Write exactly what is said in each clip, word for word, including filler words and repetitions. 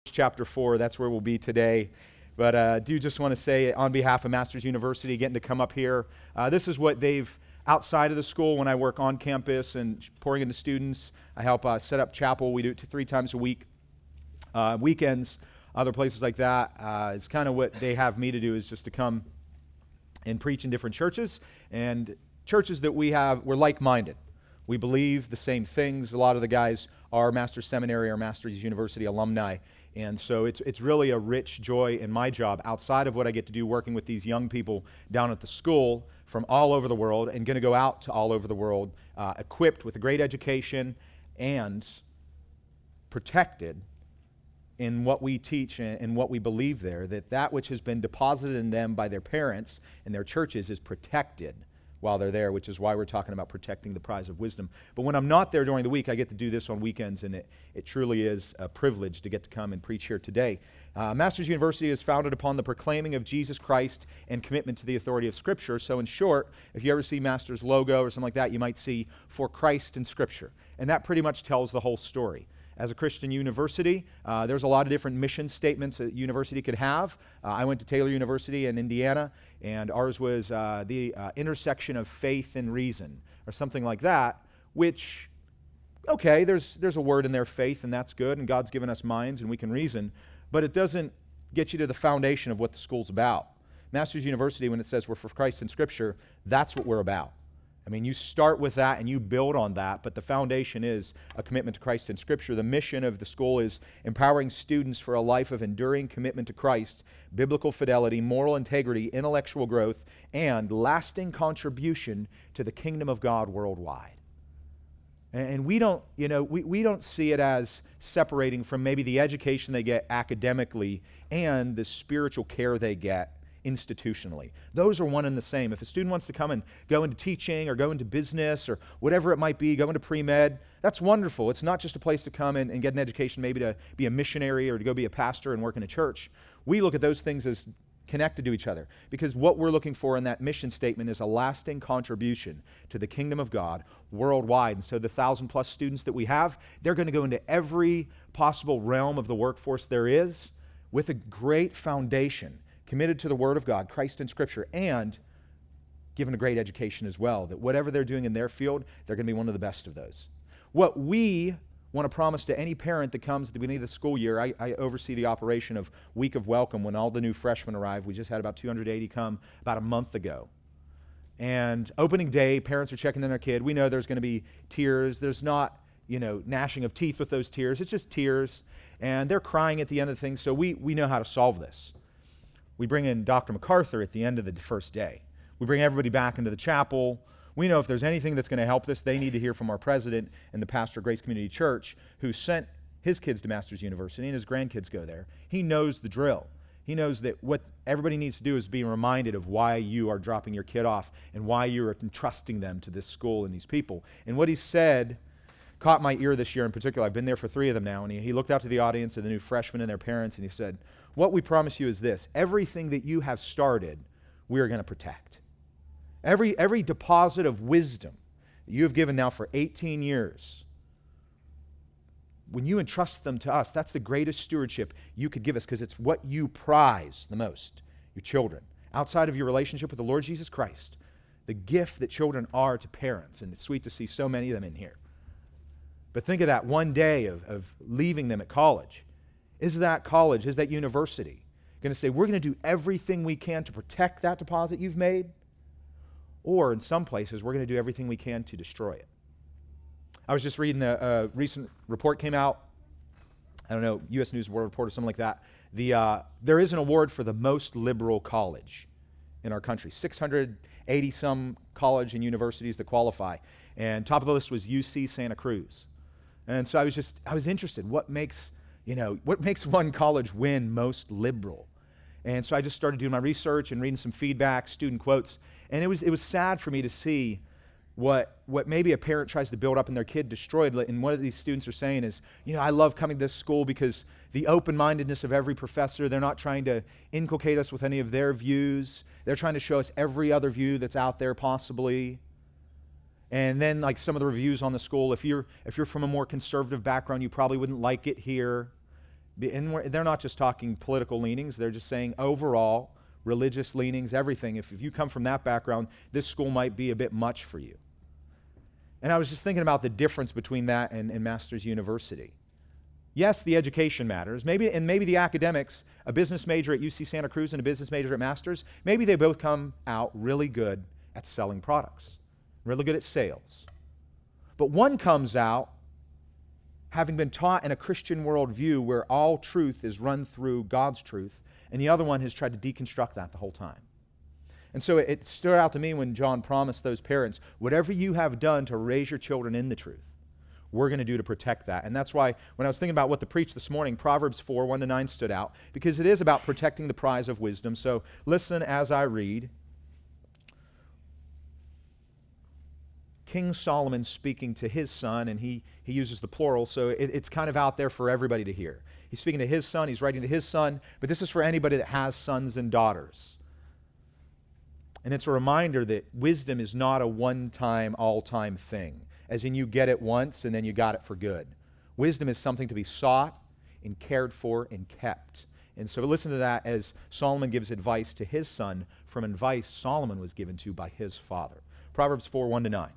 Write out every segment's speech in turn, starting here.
chapter four. That's where we'll be today. But I uh, do just want to say on behalf of Masters University, getting to come up here, uh, this is what they've, outside of the school, when I work on campus and pouring into students, I help uh, set up chapel. We do it two, three times a week. Uh, weekends, other places like that. Uh, it's kind of what they have me to do, is just to come and preach in different churches. And churches that we have, we're like-minded. We believe the same things. A lot of the guys are Master's Seminary or Master's University alumni. And so it's it's really a rich joy in my job, outside of what I get to do working with these young people down at the school from all over the world, and going to go out to all over the world uh, equipped with a great education and protected in what we teach and, and what we believe there, that that which has been deposited in them by their parents and their churches is protected while they're there, which is why we're talking about protecting the prize of wisdom. But when I'm not there during the week, I get to do this on weekends, and it, it truly is a privilege to get to come and preach here today. Uh, Masters University is founded upon the proclaiming of Jesus Christ and commitment to the authority of Scripture. So in short, if you ever see Masters logo or something like that, you might see "For Christ and Scripture." And that pretty much tells the whole story. As a Christian university, uh, there's a lot of different mission statements a university could have. Uh, I went to Taylor University in Indiana, and ours was uh, the uh, intersection of faith and reason, or something like that, which, okay, there's, there's a word in there, faith, and that's good, and God's given us minds, and we can reason, but it doesn't get you to the foundation of what the school's about. Masters University, when it says we're for Christ and Scripture, that's what we're about. I mean, you start with that and you build on that, but the foundation is a commitment to Christ and Scripture. The mission of the school is empowering students for a life of enduring commitment to Christ, biblical fidelity, moral integrity, intellectual growth, and lasting contribution to the kingdom of God worldwide. And we don't, you know, we, we don't see it as separating from maybe the education they get academically and the spiritual care they get institutionally. Those are one and the same. If a student wants to come and go into teaching or go into business or whatever it might be, go into pre-med, that's wonderful. It's not just a place to come and, and get an education, maybe to be a missionary or to go be a pastor and work in a church. We look at those things as connected to each other, because what we're looking for in that mission statement is a lasting contribution to the kingdom of God worldwide. And so the thousand plus students that we have, they're going to go into every possible realm of the workforce there is with a great foundation, committed to the Word of God, Christ and Scripture, and given a great education as well, that whatever they're doing in their field, they're going to be one of the best of those. What we want to promise to any parent that comes at the beginning of the school year, I, I oversee the operation of Week of Welcome when all the new freshmen arrive. We just had about two hundred eighty come about a month ago. And opening day, parents are checking in their kid. We know there's going to be tears. There's not, you know, gnashing of teeth with those tears. It's just tears. And they're crying at the end of things, so we, we know how to solve this. We bring in Doctor MacArthur at the end of the first day. We bring everybody back into the chapel. We know if there's anything that's going to help this, they need to hear from our president and the pastor of Grace Community Church, who sent his kids to Masters University, and his grandkids go there. He knows the drill. He knows that what everybody needs to do is be reminded of why you are dropping your kid off and why you are entrusting them to this school and these people. And what he said caught my ear this year in particular. I've been there for three of them now, and he, he looked out to the audience and the new freshmen and their parents, and he said, "What we promise you is this: everything that you have started, we are going to protect. Every, every deposit of wisdom that you have given now for eighteen years, when you entrust them to us, that's the greatest stewardship you could give us, because it's what you prize the most, your children. Outside of your relationship with the Lord Jesus Christ, the gift that children are to parents, and it's sweet to see so many of them in here. But think of that one day of, of leaving them at college. Is that college, is that university going to say, we're going to do everything we can to protect that deposit you've made? Or in some places, we're going to do everything we can to destroy it. I was just reading a uh, recent report came out, I don't know, U S News World Report or something like that. The, uh, there is an award for the most liberal college in our country. six hundred eighty some college and universities that qualify. And top of the list was U C Santa Cruz. And so I was just, I was interested. What makes, you know, what makes one college win most liberal? And so I just started doing my research and reading some feedback, student quotes. And it was it was sad for me to see what what maybe a parent tries to build up in their kid destroyed. And what these students are saying is, you know, I love coming to this school because the open-mindedness of every professor, they're not trying to inculcate us with any of their views. They're trying to show us every other view that's out there possibly. And then like some of the reviews on the school, if you're if you're from a more conservative background, you probably wouldn't like it here. And they're not just talking political leanings, they're just saying overall religious leanings, everything. If, if you come from that background, this school might be a bit much for you. And I was just thinking about the difference between that and, and Masters University. Yes, the education matters. Maybe, and maybe the academics, a business major at U C Santa Cruz and a business major at Masters, maybe they both come out really good at selling products, really good at sales. But one comes out having been taught in a Christian worldview where all truth is run through God's truth, and the other one has tried to deconstruct that the whole time. And so it, it stood out to me when John promised those parents, whatever you have done to raise your children in the truth, we're going to do to protect that. And that's why when I was thinking about what to preach this morning, Proverbs four, one to nine stood out, because it is about protecting the prize of wisdom. So listen as I read. King Solomon speaking to his son, and he, he uses the plural, so it, it's kind of out there for everybody to hear. He's speaking to his son, he's writing to his son, but this is for anybody that has sons and daughters. And it's a reminder that wisdom is not a one-time, all-time thing, as in you get it once and then you got it for good. Wisdom is something to be sought and cared for and kept. And so listen to that as Solomon gives advice to his son from advice Solomon was given to by his father. Proverbs four, one to nine.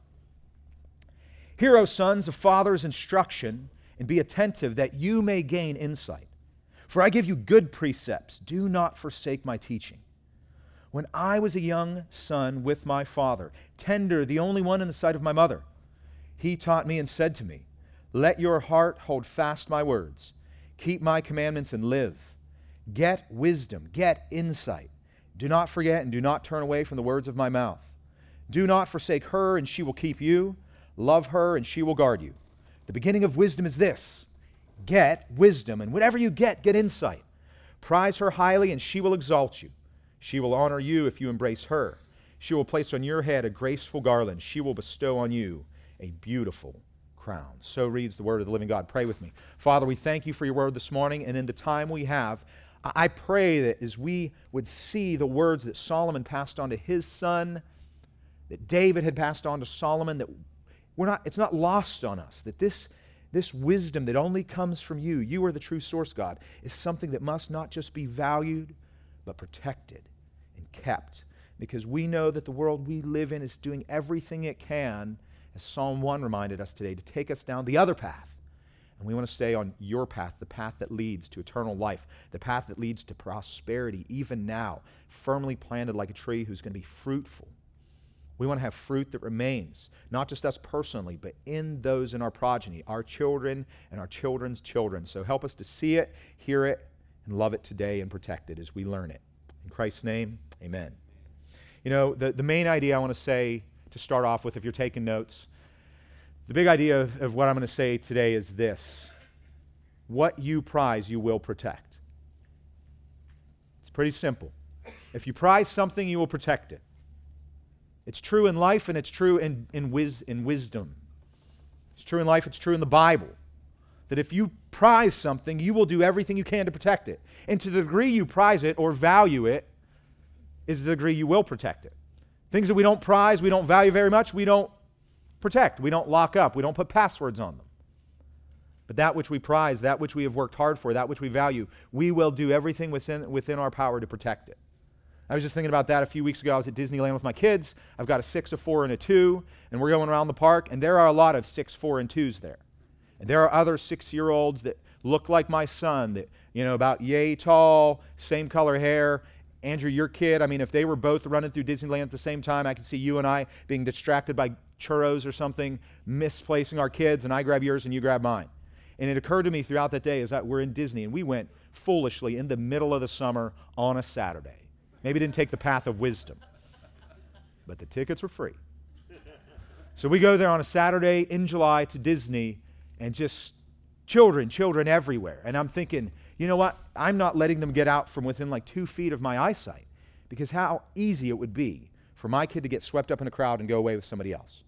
Hear, O sons, of father's instruction, and be attentive that you may gain insight. For I give you good precepts. Do not forsake my teaching. When I was a young son with my father, tender, the only one in the sight of my mother, he taught me and said to me, let your heart hold fast my words. Keep my commandments and live. Get wisdom, get insight. Do not forget and do not turn away from the words of my mouth. Do not forsake her, and she will keep you. Love her, and she will guard you. The beginning of wisdom is this: get wisdom, and whatever you get, get insight. Prize her highly, and she will exalt you. She will honor you if you embrace her. She will place on your head a graceful garland. She will bestow on you a beautiful crown. So reads the word of the living God. Pray with me. Father, we thank you for your word this morning, and in the time we have, I pray that as we would see the words that Solomon passed on to his son, that David had passed on to Solomon, that we're not, it's not lost on us, that this, this wisdom that only comes from you, you are the true source, God, is something that must not just be valued, but protected and kept. Because we know that the world we live in is doing everything it can, as Psalm one reminded us today, to take us down the other path. And we want to stay on your path, the path that leads to eternal life, the path that leads to prosperity, even now, firmly planted like a tree who's going to be fruitful. We want to have fruit that remains, not just us personally, but in those in our progeny, our children and our children's children. So help us to see it, hear it, and love it today and protect it as we learn it. In Christ's name, amen. You know, the, the main idea I want to say to start off with, if you're taking notes, the big idea of, of what I'm going to say today is this: what you prize, you will protect. It's pretty simple. If you prize something, you will protect it. It's true in life, and it's true in, in, wis, in wisdom. It's true in life, it's true in the Bible. That if you prize something, you will do everything you can to protect it. And to the degree you prize it or value it is the degree you will protect it. Things that we don't prize, we don't value very much, we don't protect. We don't lock up. We don't put passwords on them. But that which we prize, that which we have worked hard for, that which we value, we will do everything within, within our power to protect it. I was just thinking about that a few weeks ago. I was at Disneyland with my kids. I've got a six, a four, and a two, and we're going around the park, and there are a lot of six, four, and twos there. And there are other six-year-olds that look like my son, that, you know, about yay tall, same color hair. Andrew, your kid, I mean, if they were both running through Disneyland at the same time, I could see you and I being distracted by churros or something, misplacing our kids, and I grab yours and you grab mine. And it occurred to me throughout that day is that we're in Disney, and we went foolishly in the middle of the summer on a Saturday. Maybe didn't take the path of wisdom, but the tickets were free. So we go there on a Saturday in July to Disney, and just children, children everywhere. And I'm thinking, you know what? I'm not letting them get out from within like two feet of my eyesight, because how easy it would be for my kid to get swept up in a crowd and go away with somebody else.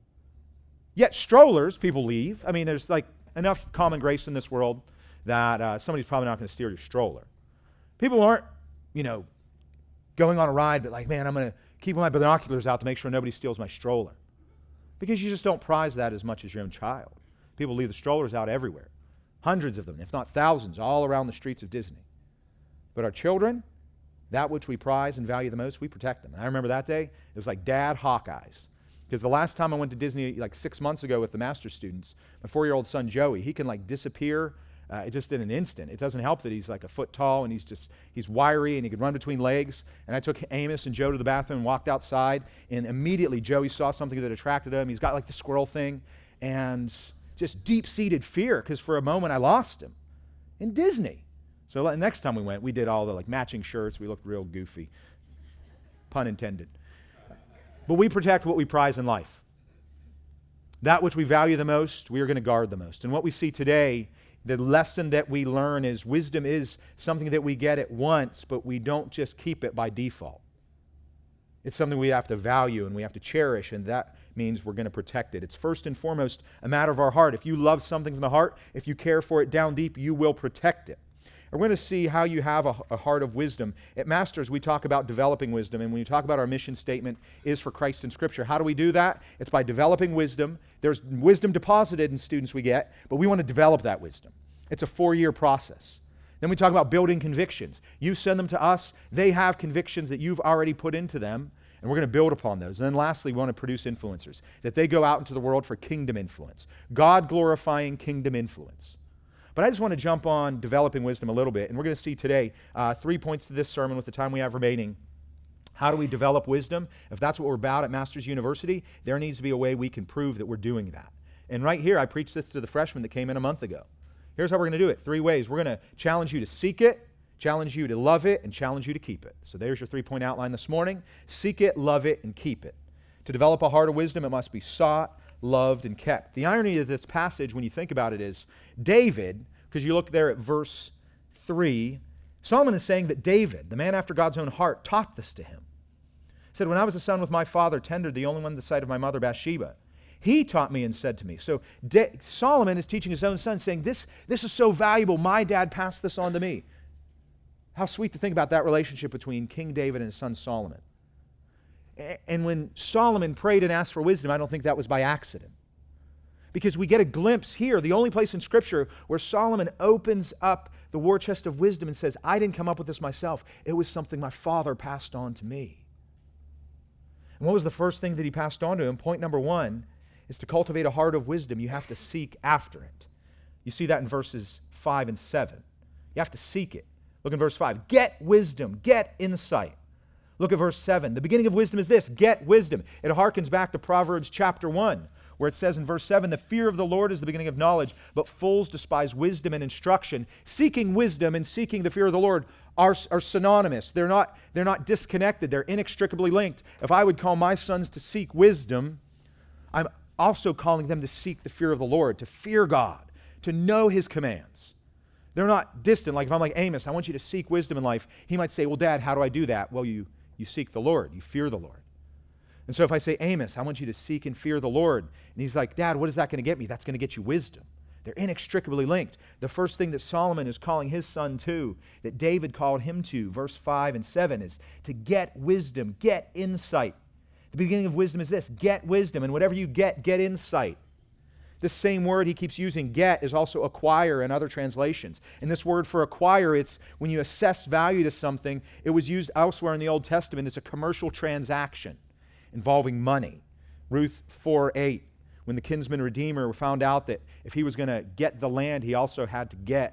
Yet strollers, people leave. I mean, there's like enough common grace in this world that uh, somebody's probably not going to steal your stroller. People aren't, you know, going on a ride, but like, man, I'm going to keep my binoculars out to make sure nobody steals my stroller. Because you just don't prize that as much as your own child. People leave the strollers out everywhere. Hundreds of them, if not thousands, all around the streets of Disney. But our children, that which we prize and value the most, we protect them. And I remember that day, it was like dad Hawkeyes. Because the last time I went to Disney, like six months ago with the master's students, my four-year-old son Joey, he can like disappear uh, just in an instant. It doesn't help that he's like a foot tall and he's just, he's wiry and he can run between legs. And I took Amos and Joe to the bathroom and walked outside, and immediately Joey saw something that attracted him. He's got like the squirrel thing, and just deep-seated fear, because for a moment I lost him in Disney. So like, next time we went, we did all the like matching shirts. We looked real goofy. Pun intended. But we protect what we prize in life. That which we value the most, we are going to guard the most. And what we see today, the lesson that we learn is wisdom is something that we get at once, but we don't just keep it by default. It's something we have to value and we have to cherish, and that means we're going to protect it. It's first and foremost a matter of our heart. If you love something from the heart, if you care for it down deep, you will protect it. We're going to see how you have a, a heart of wisdom. At Masters, we talk about developing wisdom, and when you talk about our mission statement is for Christ in Scripture. How do we do that? It's by developing wisdom. There's wisdom deposited in students we get, but we want to develop that wisdom. It's a four-year process. Then we talk about building convictions. You send them to us. They have convictions that you've already put into them, and we're going to build upon those. And then lastly, we want to produce influencers, that they go out into the world for kingdom influence, God-glorifying kingdom influence. But I just want to jump on developing wisdom a little bit, and we're going to see today uh, three points to this sermon with the time we have remaining. How do we develop wisdom? If that's what we're about at Masters University, there needs to be a way we can prove that we're doing that. And right here, I preached this to the freshmen that came in a month ago. Here's how we're going to do it. Three ways. We're going to challenge you to seek it, challenge you to love it, and challenge you to keep it. So there's your three-point outline this morning. Seek it, love it, and keep it. To develop a heart of wisdom, it must be sought, loved, and kept. The irony of this passage, when you think about it, is David, because you look there at verse three, Solomon is saying that David, the man after God's own heart, taught this to him. He said, when I was a son with my father, tender, the only one in the sight of my mother Bathsheba, he taught me and said to me. So De- Solomon is teaching his own son, saying, this, this is so valuable, my dad passed this on to me. How sweet to think about that relationship between King David and his son Solomon. And when Solomon prayed and asked for wisdom, I don't think that was by accident. Because we get a glimpse here, the only place in Scripture where Solomon opens up the war chest of wisdom and says, I didn't come up with this myself. It was something my father passed on to me. And what was the first thing that he passed on to him? Point number one is to cultivate a heart of wisdom, you have to seek after it. You see that in verses five and seven. You have to seek it. Look in verse five. Get wisdom. Get insight. Look at verse seven. The beginning of wisdom is this. Get wisdom. It harkens back to Proverbs chapter one, where it says in verse seven, the fear of the Lord is the beginning of knowledge, but fools despise wisdom and instruction. Seeking wisdom and seeking the fear of the Lord are, are synonymous. They're not, they're not disconnected. They're inextricably linked. If I would call my sons to seek wisdom, I'm also calling them to seek the fear of the Lord, to fear God, to know His commands. They're not distant. Like if I'm like, Amos, I want you to seek wisdom in life. He might say, well, Dad, how do I do that? Well, you, you seek the Lord. You fear the Lord. And so if I say, Amos, I want you to seek and fear the Lord. And he's like, Dad, what is that going to get me? That's going to get you wisdom. They're inextricably linked. The first thing that Solomon is calling his son to, that David called him to, verse five and seven, is to get wisdom, get insight. The beginning of wisdom is this, get wisdom, and whatever you get, get insight. This same word he keeps using, get, is also acquire in other translations. And this word for acquire, it's when you assess value to something, it was used elsewhere in the Old Testament as a commercial transaction involving money. Ruth four eight, when the kinsman redeemer found out that if he was going to get the land, he also had to get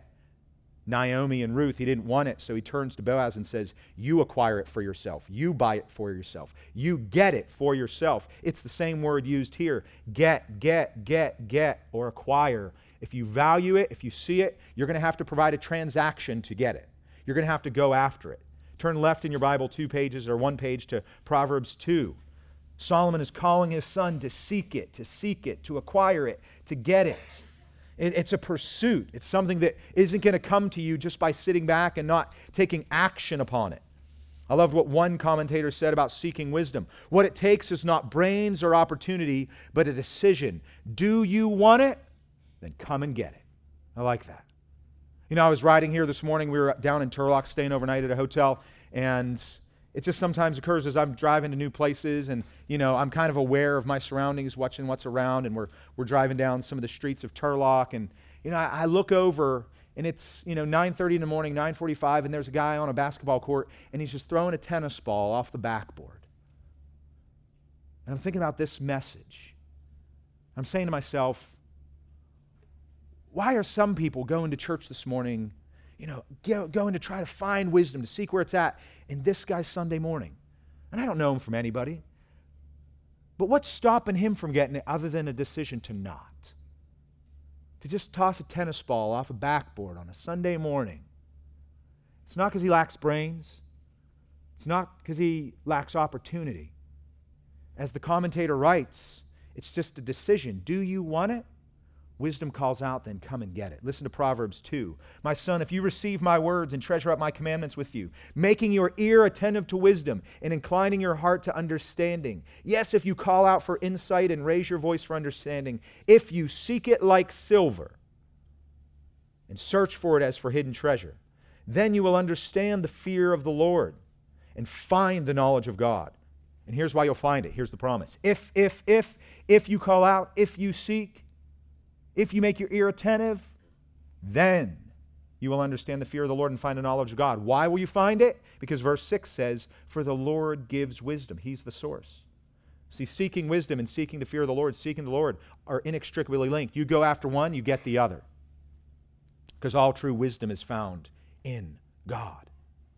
Naomi and Ruth. He didn't want it, so he turns to Boaz and says, you acquire it for yourself. You buy it for yourself. You get it for yourself. It's the same word used here. Get, get, get, get, or acquire. If you value it, if you see it, you're going to have to provide a transaction to get it. You're going to have to go after it. Turn left in your Bible two pages or one page to Proverbs two. Solomon is calling his son to seek it, to seek it, to acquire it, to get it. It's a pursuit. It's something that isn't going to come to you just by sitting back and not taking action upon it. I loved what one commentator said about seeking wisdom. What it takes is not brains or opportunity, but a decision. Do you want it? Then come and get it. I like that. You know, I was riding here this morning. We were down in Turlock, staying overnight at a hotel, and it just sometimes occurs as I'm driving to new places and, you know, I'm kind of aware of my surroundings, watching what's around, and we're we're driving down some of the streets of Turlock, and, You know, I, I look over and it's, you know, nine thirty in the morning, nine forty-five, and there's a guy on a basketball court and he's just throwing a tennis ball off the backboard. And I'm thinking about this message. I'm saying to myself, why are some people going to church this morning, you know, go, going to try to find wisdom, to seek where it's at, in this guy's Sunday morning? And I don't know him from anybody. But what's stopping him from getting it other than a decision to not? To just toss a tennis ball off a backboard on a Sunday morning. It's not because he lacks brains. It's not because he lacks opportunity. As the commentator writes, it's just a decision. Do you want it? Wisdom calls out, then come and get it. Listen to Proverbs two. My son, if you receive my words and treasure up my commandments with you, making your ear attentive to wisdom and inclining your heart to understanding. Yes, if you call out for insight and raise your voice for understanding, if you seek it like silver and search for it as for hidden treasure, then you will understand the fear of the Lord and find the knowledge of God. And here's why you'll find it. Here's the promise. If, if, if, if you call out, if you seek, if you make your ear attentive, then you will understand the fear of the Lord and find the knowledge of God. Why will you find it? Because verse six says, for the Lord gives wisdom. He's the source. See, seeking wisdom and seeking the fear of the Lord, seeking the Lord are inextricably linked. You go after one, you get the other. Because all true wisdom is found in God.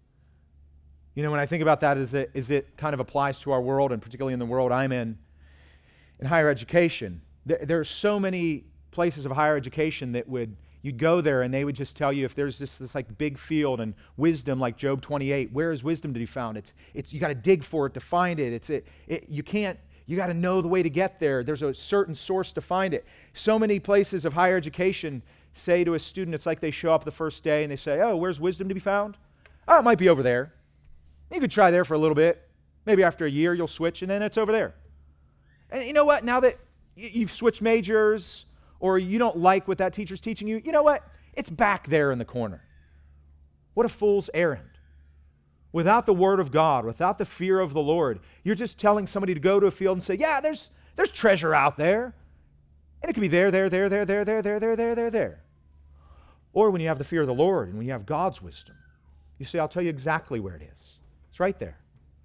You know, when I think about that, is it, is it kind of applies to our world, and particularly in the world I'm in, in higher education. There, there are so many places of higher education that would, you'd go there and they would just tell you, if there's this, this like big field and wisdom like Job twenty-eight, where is wisdom to be found? It's, it's you got to dig for it to find it. It's it, it you can't, you got to know the way to get there. There's a certain source to find it. So many places of higher education say to a student, it's like they show up the first day and they say, oh, where's wisdom to be found? Oh, it might be over there. You could try there for a little bit. Maybe after a year you'll switch and then it's over there. And you know what? Now that you've switched majors, or you don't like what that teacher's teaching you, you know what? It's back there in the corner. What a fool's errand. Without the Word of God, without the fear of the Lord, you're just telling somebody to go to a field and say, yeah, there's, there's treasure out there. And it could be there, there, there, there, there, there, there, there, there, there, there. Or when you have the fear of the Lord and when you have God's wisdom, you say, I'll tell you exactly where it is. It's right there.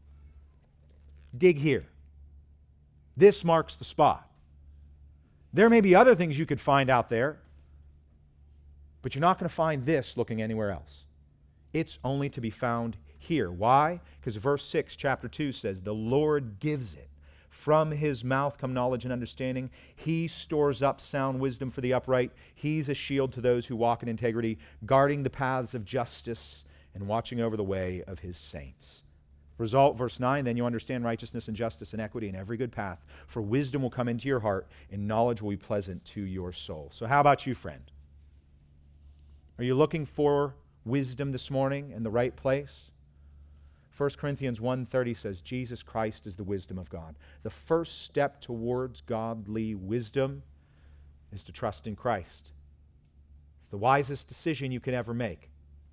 Dig here. This marks the spot. There may be other things you could find out there, but you're not going to find this looking anywhere else. It's only to be found here. Why? Because verse six, chapter two says, the Lord gives it. From His mouth come knowledge and understanding. He stores up sound wisdom for the upright. He's a shield to those who walk in integrity, guarding the paths of justice and watching over the way of His saints. Result, verse nine, then you understand righteousness and justice and equity in every good path, for wisdom will come into your heart and knowledge will be pleasant to your soul. So how about you, friend? Are you looking for wisdom this morning in the right place? First Corinthians one thirty says, Jesus Christ is the wisdom of God. The first step towards godly wisdom is to trust in Christ. It's the wisest decision you can ever make.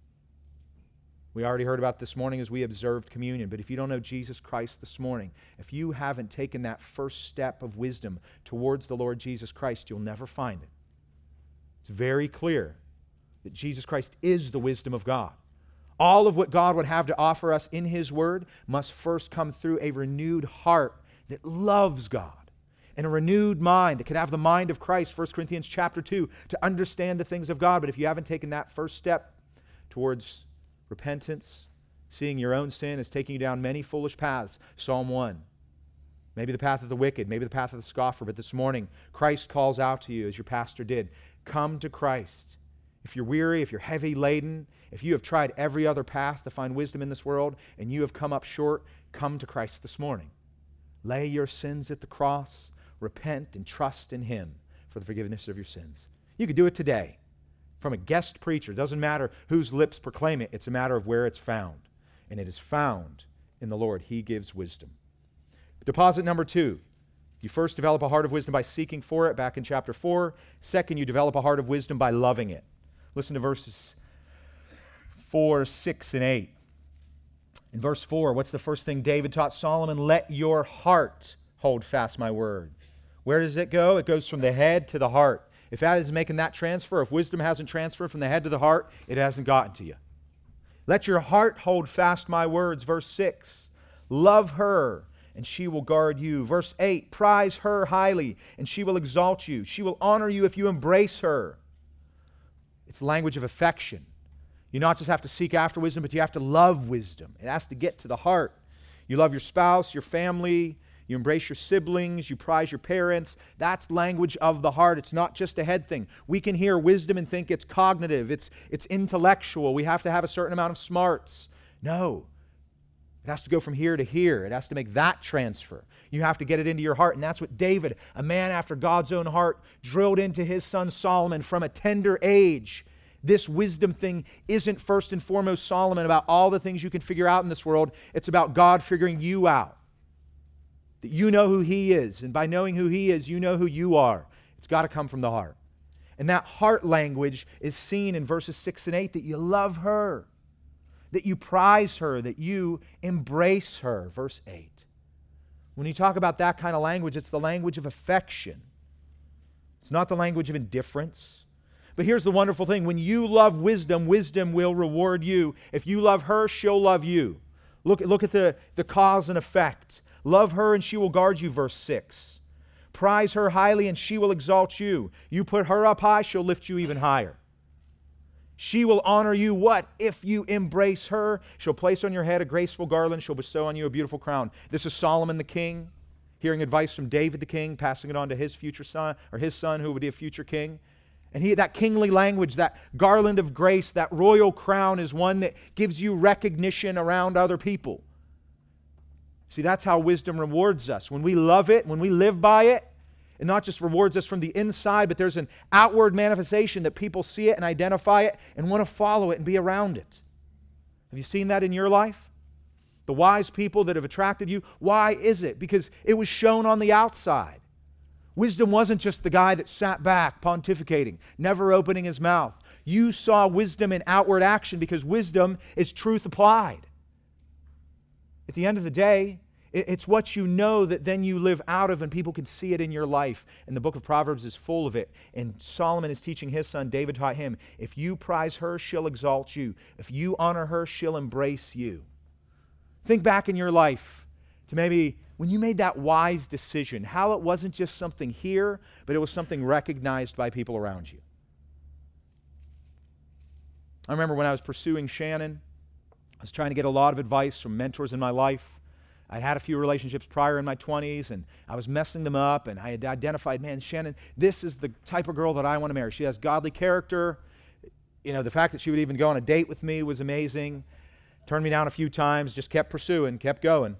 We already heard about this morning as we observed communion, but if you don't know Jesus Christ this morning, if you haven't taken that first step of wisdom towards the Lord Jesus Christ, you'll never find it. It's very clear that Jesus Christ is the wisdom of God. All of what God would have to offer us in His Word must first come through a renewed heart that loves God and a renewed mind that can have the mind of Christ, First Corinthians chapter two, to understand the things of God. But if you haven't taken that first step towards repentance, seeing your own sin as taking you down many foolish paths, Psalm one, maybe the path of the wicked, maybe the path of the scoffer, but this morning Christ calls out to you as your pastor did, come to Christ. If you're weary, if you're heavy laden, if you have tried every other path to find wisdom in this world and you have come up short, come to Christ this morning. Lay your sins at the cross, repent and trust in Him for the forgiveness of your sins. You could do it today from a guest preacher. It doesn't matter whose lips proclaim it. It's a matter of where it's found. And it is found in the Lord. He gives wisdom. Deposit number two. You first develop a heart of wisdom by seeking for it, back in chapter four. Second, you develop a heart of wisdom by loving it. Listen to verses four, six, and eight. In verse four, what's the first thing David taught Solomon? Let your heart hold fast my word. Where does it go? It goes from the head to the heart. If that isn't making that transfer, if wisdom hasn't transferred from the head to the heart, it hasn't gotten to you. Let your heart hold fast my words. Verse six, love her, and she will guard you. Verse eight, prize her highly, and she will exalt you. She will honor you if you embrace her. It's language of affection. You not just have to seek after wisdom, but you have to love wisdom. It has to get to the heart. You love your spouse, your family, you embrace your siblings, you prize your parents. That's language of the heart. It's not just a head thing. We can hear wisdom and think it's cognitive, it's, it's intellectual. We have to have a certain amount of smarts. No. It has to go from here to here. It has to make that transfer. You have to get it into your heart. And that's what David, a man after God's own heart, drilled into his son Solomon from a tender age. This wisdom thing isn't first and foremost Solomon about all the things you can figure out in this world. It's about God figuring you out. That you know who He is. And by knowing who He is, you know who you are. It's got to come from the heart. And that heart language is seen in verses six and eight, that you love her, that you prize her, that you embrace her. Verse eight. When you talk about that kind of language, it's the language of affection. It's not the language of indifference. But here's the wonderful thing. When you love wisdom, wisdom will reward you. If you love her, she'll love you. Look, look at the, the cause and effect. Love her and she will guard you, verse six. Prize her highly and she will exalt you. You put her up high, she'll lift you even higher. She will honor you. What? If you embrace her, she'll place on your head a graceful garland. She'll bestow on you a beautiful crown. This is Solomon the king, hearing advice from David the king, passing it on to his future son, or his son who would be a future king. And he, that kingly language, that garland of grace, that royal crown is one that gives you recognition around other people. See, that's how wisdom rewards us. When we love it, when we live by it, it not just rewards us from the inside, but there's an outward manifestation that people see it and identify it and want to follow it and be around it. Have you seen that in your life? The wise people that have attracted you, why is it? Because it was shown on the outside. Wisdom wasn't just the guy that sat back pontificating, never opening his mouth. You saw wisdom in outward action because wisdom is truth applied. At the end of the day, it's what you know that then you live out of and people can see it in your life. And the book of Proverbs is full of it. And Solomon is teaching his son, David taught him, if you prize her, she'll exalt you. If you honor her, she'll embrace you. Think back in your life to maybe when you made that wise decision, how it wasn't just something here, but it was something recognized by people around you. I remember when I was pursuing Shannon, I was trying to get a lot of advice from mentors in my life. I'd had a few relationships prior in my twenties, and I was messing them up, and I had identified, man, Shannon, this is the type of girl that I want to marry. She has godly character. You know, the fact that she would even go on a date with me was amazing. Turned me down a few times, just kept pursuing, kept going.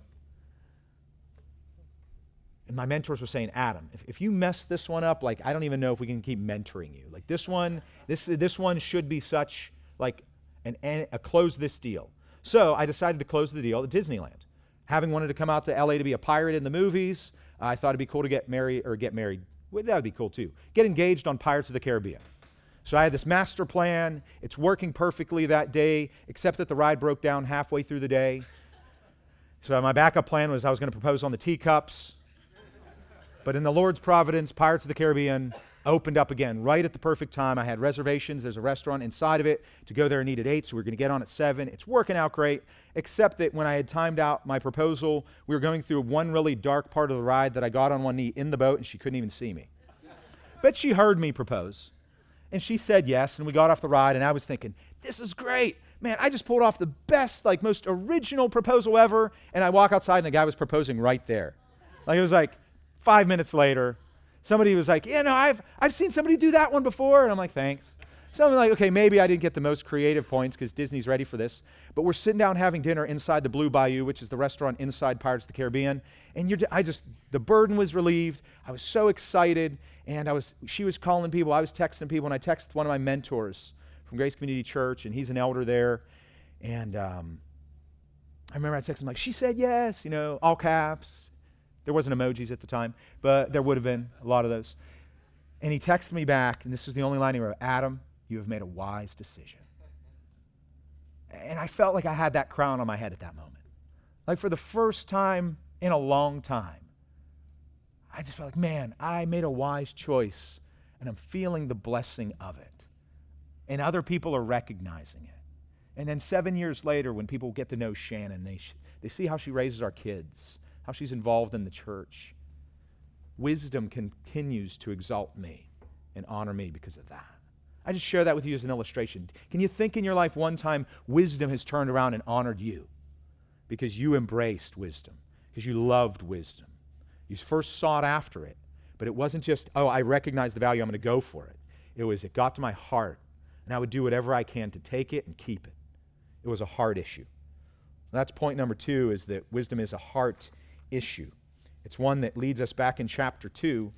And my mentors were saying, Adam, if, if you mess this one up, like, I don't even know if we can keep mentoring you. Like, this one, this, this one should be such, like, an, a close this deal. So I decided to close the deal at Disneyland. Having wanted to come out to L A to be a pirate in the movies, I thought it'd be cool to get married, or get married. Well, that would be cool too. Get engaged on Pirates of the Caribbean. So I had this master plan. It's working perfectly that day, except that the ride broke down halfway through the day. So my backup plan was I was going to propose on the teacups. But in the Lord's providence, Pirates of the Caribbean opened up again right at the perfect time. I had reservations. There's a restaurant inside of it. To go there, I needed eight, so we we're going to get on at seven. It's working out great, except that when I had timed out my proposal, we were going through one really dark part of the ride that I got on one knee in the boat, and she couldn't even see me. But she heard me propose, and she said yes, and we got off the ride, and I was thinking, this is great. Man, I just pulled off the best, like, most original proposal ever, and I walk outside, and the guy was proposing right there. Like, it was like five minutes later, somebody was like, yeah, no, I've, I've seen somebody do that one before. And I'm like, thanks. So I'm like, okay, maybe I didn't get the most creative points because Disney's ready for this. But we're sitting down having dinner inside the Blue Bayou, which is the restaurant inside Pirates of the Caribbean. And you're, I just, the burden was relieved. I was so excited. And I was, she was calling people. I was texting people. And I texted one of my mentors from Grace Community Church. And he's an elder there. And um, I remember I texted him like, she said yes, you know, all caps. There wasn't emojis at the time, but there would have been a lot of those. And he texted me back, and this is the only line he wrote, Adam, you have made a wise decision. And I felt like I had that crown on my head at that moment. Like for the first time in a long time, I just felt like, man, I made a wise choice and I'm feeling the blessing of it. And other people are recognizing it. And then seven years later, when people get to know Shannon, they, sh- they see how she raises our kids, how she's involved in the church. Wisdom continues to exalt me and honor me because of that. I just share that with you as an illustration. Can you think in your life one time wisdom has turned around and honored you because you embraced wisdom, because you loved wisdom? You first sought after it, but it wasn't just, oh, I recognize the value, I'm going to go for it. It was, it got to my heart, and I would do whatever I can to take it and keep it. It was a heart issue. That's point number two, is that wisdom is a heart issue. It's one that leads us back in chapter two,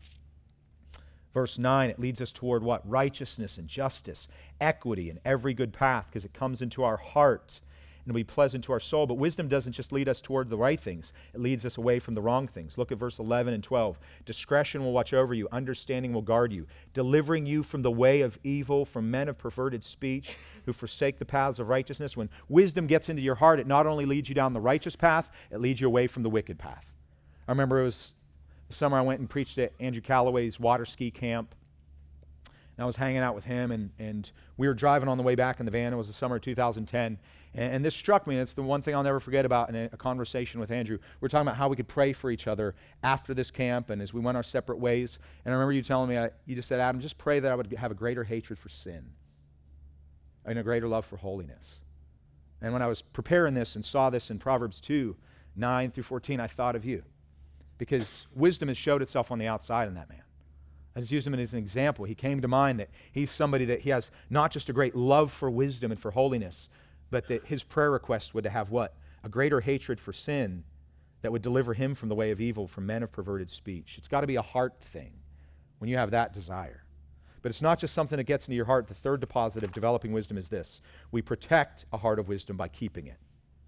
verse nine. It leads us toward what? Righteousness and justice, equity, and every good path, because it comes into our heart and will be pleasant to our soul. But wisdom doesn't just lead us toward the right things. It leads us away from the wrong things. Look at verse eleven and twelve. Discretion will watch over you. Understanding will guard you, delivering you from the way of evil, from men of perverted speech who forsake the paths of righteousness. When wisdom gets into your heart, it not only leads you down the righteous path, it leads you away from the wicked path. I remember it was the summer I went and preached at Andrew Calloway's water ski camp. And I was hanging out with him, and, and we were driving on the way back in the van. It was the summer of two thousand ten. And, and this struck me, and it's the one thing I'll never forget about in a, a conversation with Andrew. We were talking about how we could pray for each other after this camp and as we went our separate ways. And I remember you telling me, I, you just said, Adam, just pray that I would have a greater hatred for sin and a greater love for holiness. And when I was preparing this and saw this in Proverbs two, nine through fourteen, I thought of you. Because wisdom has showed itself on the outside in that man. I just use him as an example. He came to mind that he's somebody that he has not just a great love for wisdom and for holiness, but that his prayer request would to have what? A greater hatred for sin that would deliver him from the way of evil, from men of perverted speech. It's got to be a heart thing when you have that desire. But it's not just something that gets into your heart. The third deposit of developing wisdom is this. We protect a heart of wisdom by keeping it.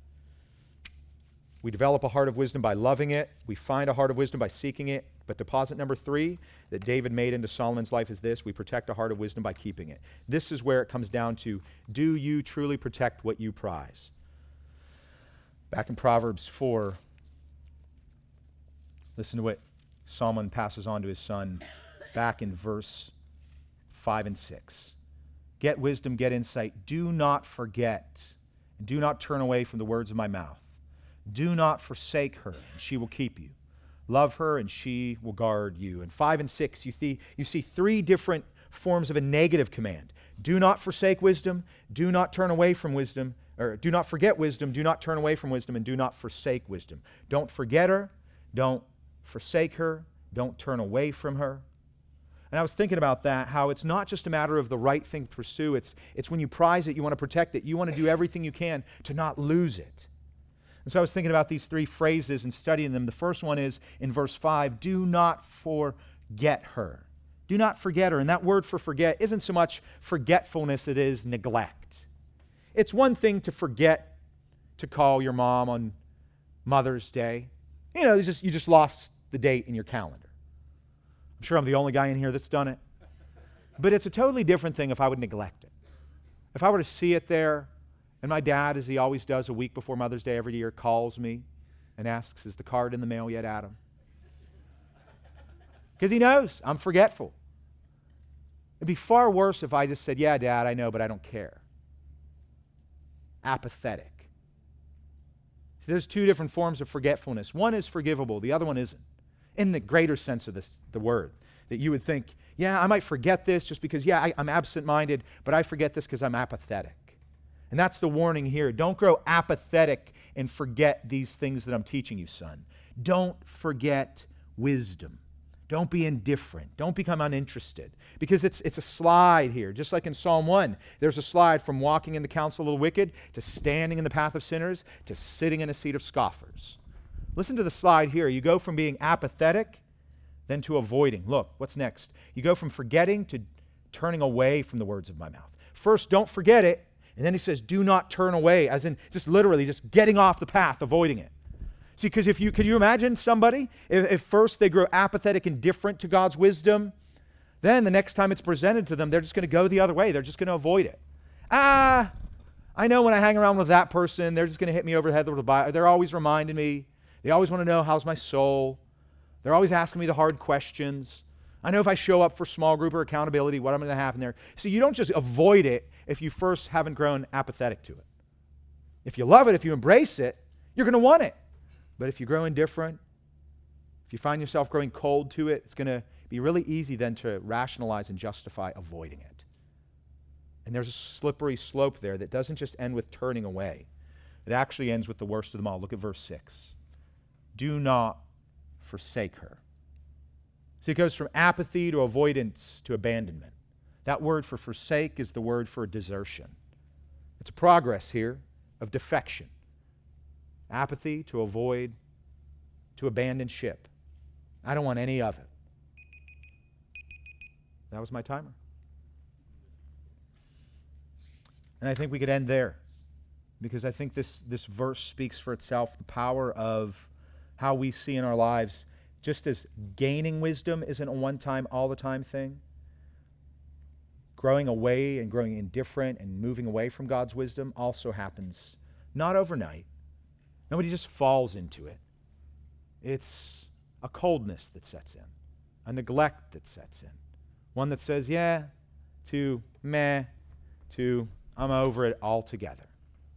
We develop a heart of wisdom by loving it. We find a heart of wisdom by seeking it. But deposit number three that David made into Solomon's life is this. We protect a heart of wisdom by keeping it. This is where it comes down to, do you truly protect what you prize? Back in Proverbs four, listen to what Solomon passes on to his son back in verse five and six. Get wisdom, get insight. Do not forget, and do not turn away from the words of my mouth. Do not forsake her, and she will keep you. Love her, and she will guard you. In five and six, you see, you see three different forms of a negative command. Do not forsake wisdom. Do not turn away from wisdom. Or do not forget wisdom. Do not turn away from wisdom, and do not forsake wisdom. Don't forget her. Don't forsake her. Don't turn away from her. And I was thinking about that, how it's not just a matter of the right thing to pursue. It's, it's when you prize it, you want to protect it. You want to do everything you can to not lose it. And so I was thinking about these three phrases and studying them. The first one is in verse five, do not forget her. Do not forget her. And that word for forget isn't so much forgetfulness, it is neglect. It's one thing to forget to call your mom on Mother's Day. You know, you just, you just lost the date in your calendar. I'm sure I'm the only guy in here that's done it. But it's a totally different thing if I would neglect it. If I were to see it there, and my dad, as he always does a week before Mother's Day every year, calls me and asks, is the card in the mail yet, Adam? Because he knows I'm forgetful. It'd be far worse if I just said, yeah, Dad, I know, but I don't care. Apathetic. See, there's two different forms of forgetfulness. One is forgivable. The other one isn't. In the greater sense of this, the word, that you would think, yeah, I might forget this just because, yeah, I, I'm absent-minded, but I forget this because I'm apathetic. And that's the warning here. Don't grow apathetic and forget these things that I'm teaching you, son. Don't forget wisdom. Don't be indifferent. Don't become uninterested. Because it's, it's a slide here. Just like in Psalm one, there's a slide from walking in the counsel of the wicked to standing in the path of sinners to sitting in a seat of scoffers. Listen to the slide here. You go from being apathetic then to avoiding. Look, what's next? You go from forgetting to turning away from the words of my mouth. First, don't forget it. And then he says, do not turn away, as in just literally just getting off the path, avoiding it. See, because if you, could you imagine somebody, if, if first they grow apathetic and indifferent to God's wisdom, then the next time it's presented to them, they're just going to go the other way. They're just going to avoid it. Ah, I know when I hang around with that person, they're just going to hit me over the head with the Bible. They're always reminding me. They always want to know, how's my soul? They're always asking me the hard questions. I know if I show up for small group or accountability, what I'm going to happen there. So you don't just avoid it if you first haven't grown apathetic to it. If you love it, if you embrace it, you're going to want it. But if you grow indifferent, if you find yourself growing cold to it, it's going to be really easy then to rationalize and justify avoiding it. And there's a slippery slope there that doesn't just end with turning away. It actually ends with the worst of them all. Look at verse six. Do not forsake her. So it goes from apathy to avoidance to abandonment. That word for forsake is the word for desertion. It's a progress here of defection. Apathy to avoid, to abandon ship. I don't want any of it. That was my timer. And I think we could end there, because I think this, this verse speaks for itself, the power of how we see in our lives, just as gaining wisdom isn't a one-time, all-the-time thing, growing away and growing indifferent and moving away from God's wisdom also happens not overnight. Nobody just falls into it. It's a coldness that sets in, a neglect that sets in. One that says, yeah, to meh, to I'm over it altogether.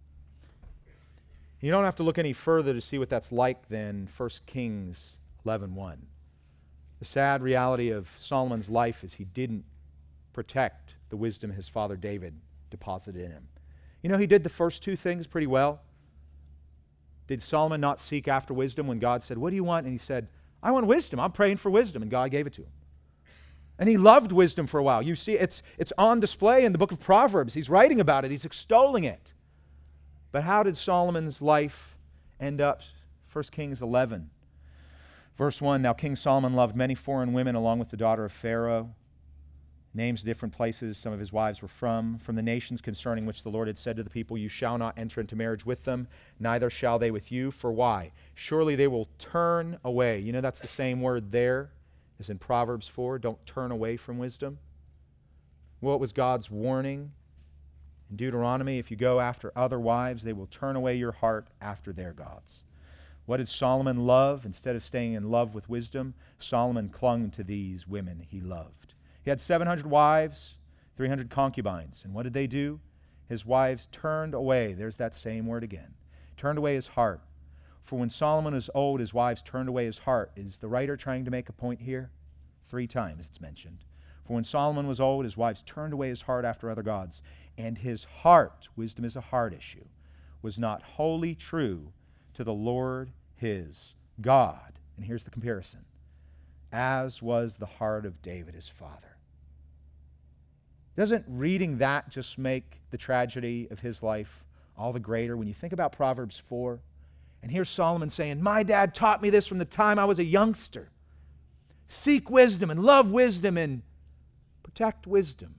You don't have to look any further to see what that's like than First Kings eleven one. The sad reality of Solomon's life is he didn't protect the wisdom his father David deposited in him. You know, he did the first two things pretty well. Did Solomon not seek after wisdom when God said, what do you want? And he said, I want wisdom. I'm praying for wisdom. And God gave it to him. And he loved wisdom for a while. You see, it's, it's on display in the book of Proverbs. He's writing about it. He's extolling it. But how did Solomon's life end up? First Kings eleven, verse one, now King Solomon loved many foreign women along with the daughter of Pharaoh. Names of different places some of his wives were from, from the nations concerning which the Lord had said to the people, you shall not enter into marriage with them, neither shall they with you. For why? Surely they will turn away. You know, that's the same word there as in Proverbs four. Don't turn away from wisdom. What was God's warning? In Deuteronomy, if you go after other wives, they will turn away your heart after their gods. What did Solomon love? Instead of staying in love with wisdom, Solomon clung to these women he loved. He had seven hundred wives, three hundred concubines. And what did they do? His wives turned away. There's that same word again. Turned away his heart. For when Solomon was old, his wives turned away his heart. Is the writer trying to make a point here? Three times it's mentioned. For when Solomon was old, his wives turned away his heart after other gods. And his heart, wisdom is a heart issue, was not wholly true to the Lord his God. And here's the comparison. As was the heart of David his father. Doesn't reading that just make the tragedy of his life all the greater when you think about Proverbs four? And here's Solomon saying, my dad taught me this from the time I was a youngster. Seek wisdom and love wisdom and protect wisdom.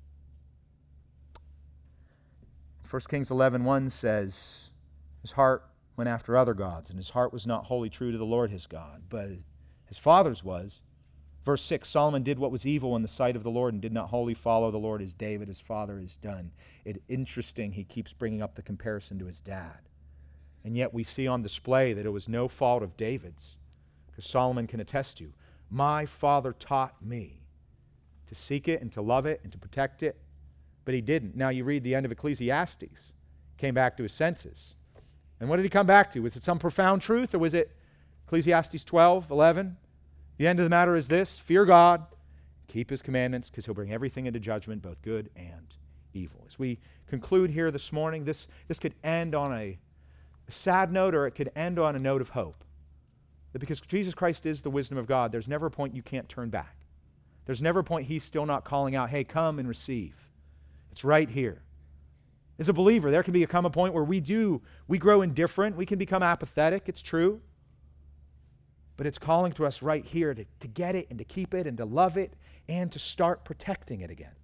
First Kings eleven one says, his heart went after other gods, and his heart was not wholly true to the Lord his God, but his father's was. Verse six, Solomon did what was evil in the sight of the Lord and did not wholly follow the Lord as David, his father, has done. It's interesting he keeps bringing up the comparison to his dad. And yet we see on display that it was no fault of David's, because Solomon can attest to, my father taught me to seek it and to love it and to protect it, but he didn't. Now you read the end of Ecclesiastes, came back to his senses. And what did he come back to? Was it some profound truth, or was it Ecclesiastes twelve, eleven? The end of the matter is this: fear God, keep his commandments, because he'll bring everything into judgment, both good and evil. As we conclude here this morning, this, this could end on a, a sad note, or it could end on a note of hope. That because Jesus Christ is the wisdom of God, there's never a point you can't turn back. There's never a point he's still not calling out, hey, come and receive. It's right here. As a believer, there can become a point where we do, we grow indifferent, we can become apathetic, it's true. But it's calling to us right here to, to get it and to keep it and to love it and to start protecting it again.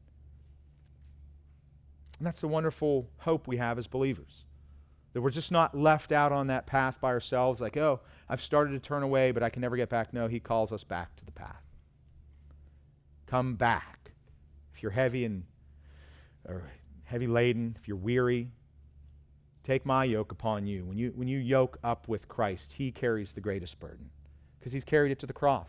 And that's the wonderful hope we have as believers. That we're just not left out on that path by ourselves like, oh, I've started to turn away, but I can never get back. No, he calls us back to the path. Come back. If you're heavy and or heavy laden, if you're weary, take my yoke upon you. When you when you yoke up with Christ, he carries the greatest burden because he's carried it to the cross.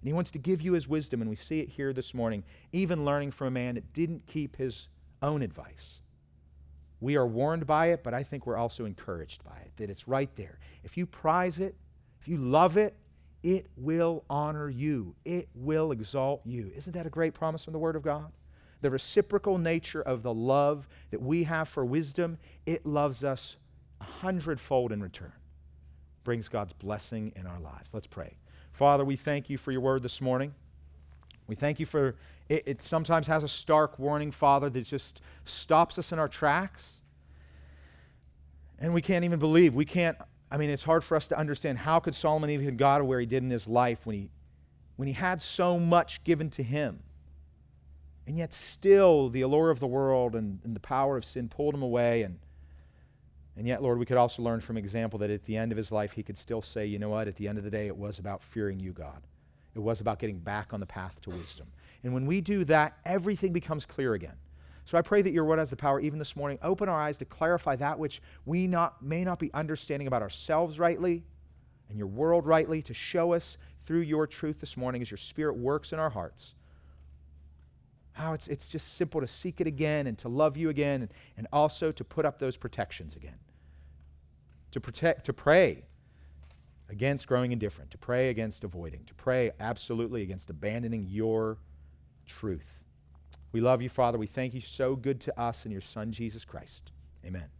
And he wants to give you his wisdom, and we see it here this morning, even learning from a man that didn't keep his own advice. We are warned by it, but I think we're also encouraged by it, that it's right there. If you prize it, if you love it, it will honor you. It will exalt you. Isn't that a great promise from the Word of God? The reciprocal nature of the love that we have for wisdom, it loves us a hundredfold in return. Brings God's blessing in our lives. Let's pray. Father, we thank you for your word this morning. We thank you for, it, it sometimes has a stark warning, Father, that just stops us in our tracks. And we can't even believe. We can't, I mean, it's hard for us to understand how could Solomon even got to where he did in his life when he, when he had so much given to him. And yet still the allure of the world and, and the power of sin pulled him away. And, and yet, Lord, we could also learn from example that at the end of his life, he could still say, you know what, at the end of the day, it was about fearing you, God. It was about getting back on the path to wisdom. And when we do that, everything becomes clear again. So I pray that your word has the power, even this morning, open our eyes to clarify that which we not, may not be understanding about ourselves rightly and your world rightly, to show us through your truth this morning as your Spirit works in our hearts. How it's, it's just simple to seek it again and to love you again, and, and also to put up those protections again. To protect, to pray against growing indifferent, to pray against avoiding, to pray absolutely against abandoning your truth. We love you, Father. We thank you so good to us in your Son, Jesus Christ. Amen.